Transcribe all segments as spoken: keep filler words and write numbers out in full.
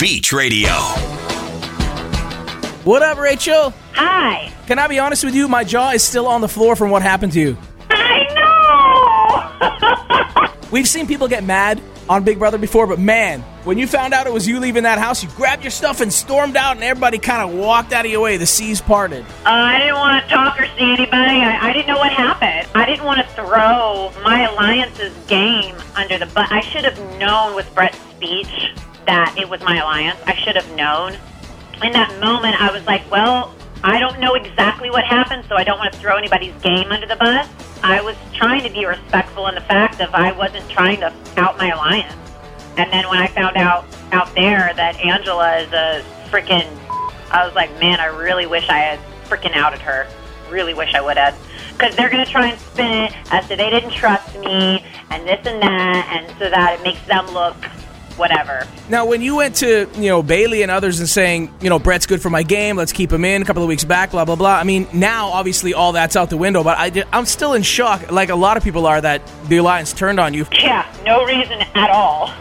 Beach Radio. What up, Rachel? Hi. Can I be honest with you? My jaw is still on the floor from what happened to you. I know! We've seen people get mad on Big Brother before, but man, when you found out it was you leaving that house, you grabbed your stuff and stormed out, and everybody kind of walked out of your way. The seas parted. Uh, I didn't want to talk or see anybody. I, I didn't know what happened. I didn't want to throw my alliance's game under the bus. I should have known with Brett's speech that it was my alliance. I should have known. In that moment, I was like, well, I don't know exactly what happened, so I don't want to throw anybody's game under the bus. I was trying to be respectful in the fact of I wasn't trying to out my alliance. And then when I found out out there that Angela is a freaking, I was like, man, I really wish I had freaking outed her. Really wish I would have. Because they're going to try and spin it as if they didn't trust me and this and that, and so that it makes them look whatever. Now, when you went to, you know, Bailey and others and saying, you know, Brett's good for my game, let's keep him in a couple of weeks back, blah, blah, blah. I mean, now, obviously, all that's out the window, but I, I'm still in shock, like a lot of people are, that the alliance turned on you. Yeah, no reason at all.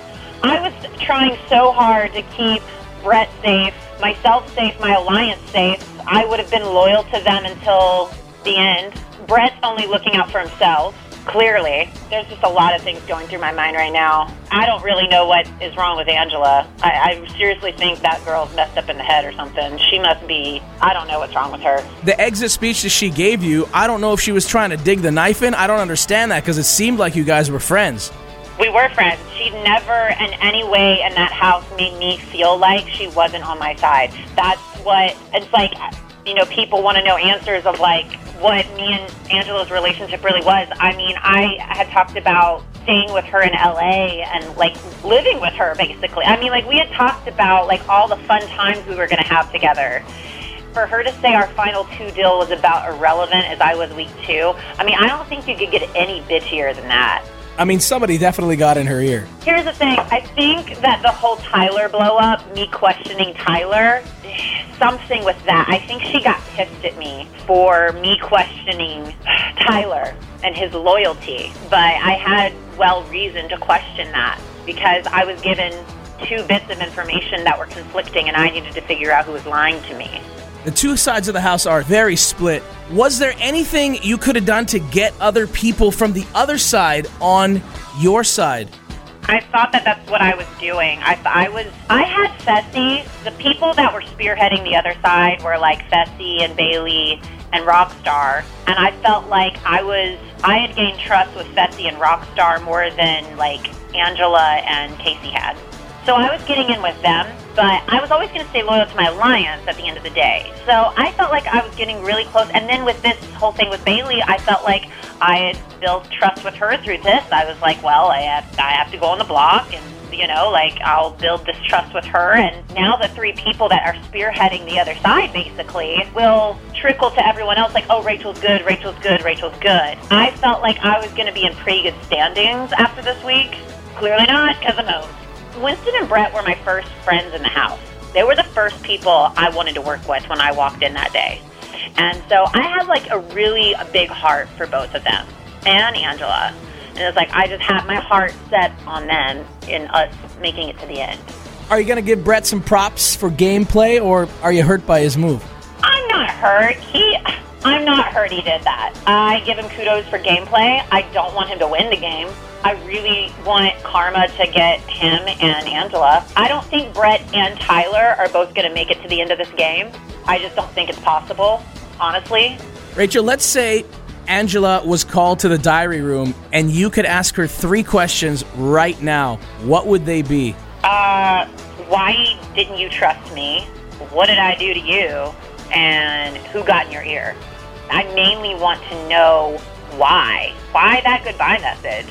I was trying so hard to keep Brett safe, myself safe, my alliance safe. I would have been loyal to them until the end. Brett's only looking out for himself. Clearly. There's just a lot of things going through my mind right now. I don't really know what is wrong with Angela. I, I seriously think that girl's messed up in the head or something. She must be, I don't know what's wrong with her. The exit speech that she gave you, I don't know if she was trying to dig the knife in. I don't understand that because it seemed like you guys were friends. We were friends. She never in any way in that house made me feel like she wasn't on my side. That's what, it's like, you know, people want to know answers of like, what me and Angela's relationship really was. I mean, I had talked about staying with her in L A and, like, living with her, basically. I mean, like, we had talked about, like, all the fun times we were going to have together. For her to say our final two deal was about irrelevant as I was week two, I mean, I don't think you could get any bitchier than that. I mean, somebody definitely got in her ear. Here's the thing. I think that the whole Tyler blow-up, me questioning Tyler, something with that. I think she got pissed at me for me questioning Tyler and his loyalty. But I had well reason to question that because I was given two bits of information that were conflicting and I needed to figure out who was lying to me. The two sides of the house are very split. Was there anything you could have done to get other people from the other side on your side? I thought that that's what I was doing. I I was I had Fessy. The people that were spearheading the other side were like Fessy and Bailey and Rockstar, and I felt like I was I had gained trust with Fessy and Rockstar more than like Angela and Casey had. So I was getting in with them, but I was always going to stay loyal to my alliance at the end of the day. So I felt like I was getting really close. And then with this whole thing with Bailey, I felt like I had built trust with her through this. I was like, well, I have, I have to go on the block and, you know, like I'll build this trust with her. And now the three people that are spearheading the other side, basically, will trickle to everyone else like, oh, Rachel's good, Rachel's good, Rachel's good. I felt like I was going to be in pretty good standings after this week. Clearly not, because of Mose. Winston and Brett were my first friends in the house. They were the first people I wanted to work with when I walked in that day. And so I had like a really a big heart for both of them and Angela. And it's like I just had my heart set on them in us making it to the end. Are you going to give Brett some props for gameplay, or are you hurt by his move? I'm not hurt. He... I'm not hurt he did that. I give him kudos for gameplay. I don't want him to win the game. I really want karma to get him and Angela. I don't think Brett and Tyler are both going to make it to the end of this game. I just don't think it's possible, honestly. Rachel, let's say Angela was called to the diary room and you could ask her three questions right now. What would they be? Uh, why didn't you trust me? What did I do to you? And who got in your ear? I mainly want to know why. Why that goodbye message?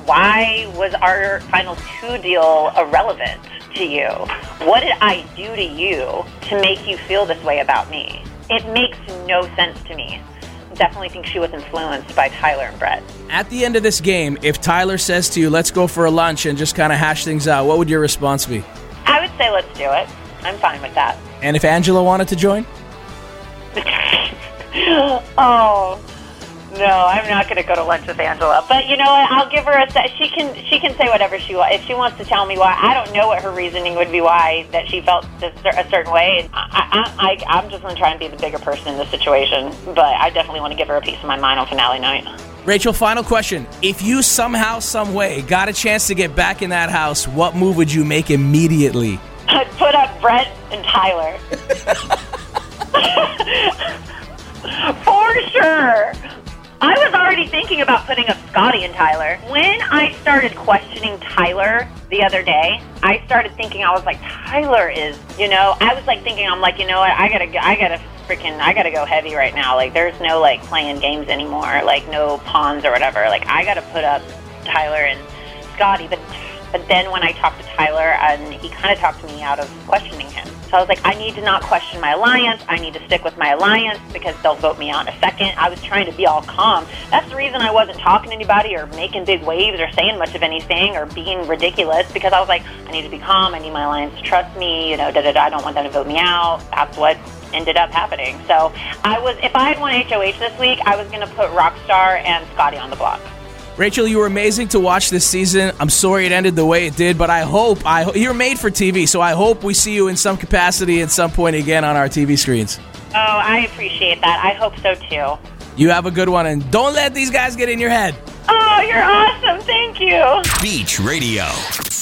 Why was our final two deal irrelevant to you? What did I do to you to make you feel this way about me? It makes no sense to me. Definitely think she was influenced by Tyler and Brett. At the end of this game, if Tyler says to you, let's go for a lunch and just kind of hash things out, what would your response be? I would say let's do it. I'm fine with that. And if Angela wanted to join? Oh, No, I'm not going to go to lunch with Angela. But you know what? I'll give her a. Se- she can. She can say whatever she wants. If she wants to tell me why, I don't know what her reasoning would be why that she felt a certain way. I, I, I, I'm just going to try and be the bigger person in this situation. But I definitely want to give her a piece of my mind on finale night. Rachel, final question. If you somehow, some way, got a chance to get back in that house, what move would you make immediately? I'd put up Brett and Tyler. For sure. I was already thinking about putting up Scotty and Tyler. When I started questioning Tyler the other day, I started thinking, I was like, Tyler is, you know, I was like thinking, I'm like, you know what, I gotta, I gotta freaking, I gotta go heavy right now. Like, there's no like playing games anymore, like no pawns or whatever. Like, I gotta put up Tyler and Scotty. But, but then when I talked to Tyler, and he kind of talked me out of questioning him. So I was like, I need to not question my alliance. I need to stick with my alliance because they'll vote me out in a second. I was trying to be all calm. That's the reason I wasn't talking to anybody or making big waves or saying much of anything or being ridiculous, because I was like, I need to be calm. I need my alliance to trust me. You know, da da da. I don't want them to vote me out. That's what ended up happening. So I was, if I had won H O H this week, I was going to put Rockstar and Scotty on the block. Rachel, you were amazing to watch this season. I'm sorry it ended the way it did, but I hope I ho- you're made for T V, so I hope we see you in some capacity at some point again on our T V screens. Oh, I appreciate that. I hope so too. You have a good one, and don't let these guys get in your head. Oh, you're awesome. Thank you. Beach Radio.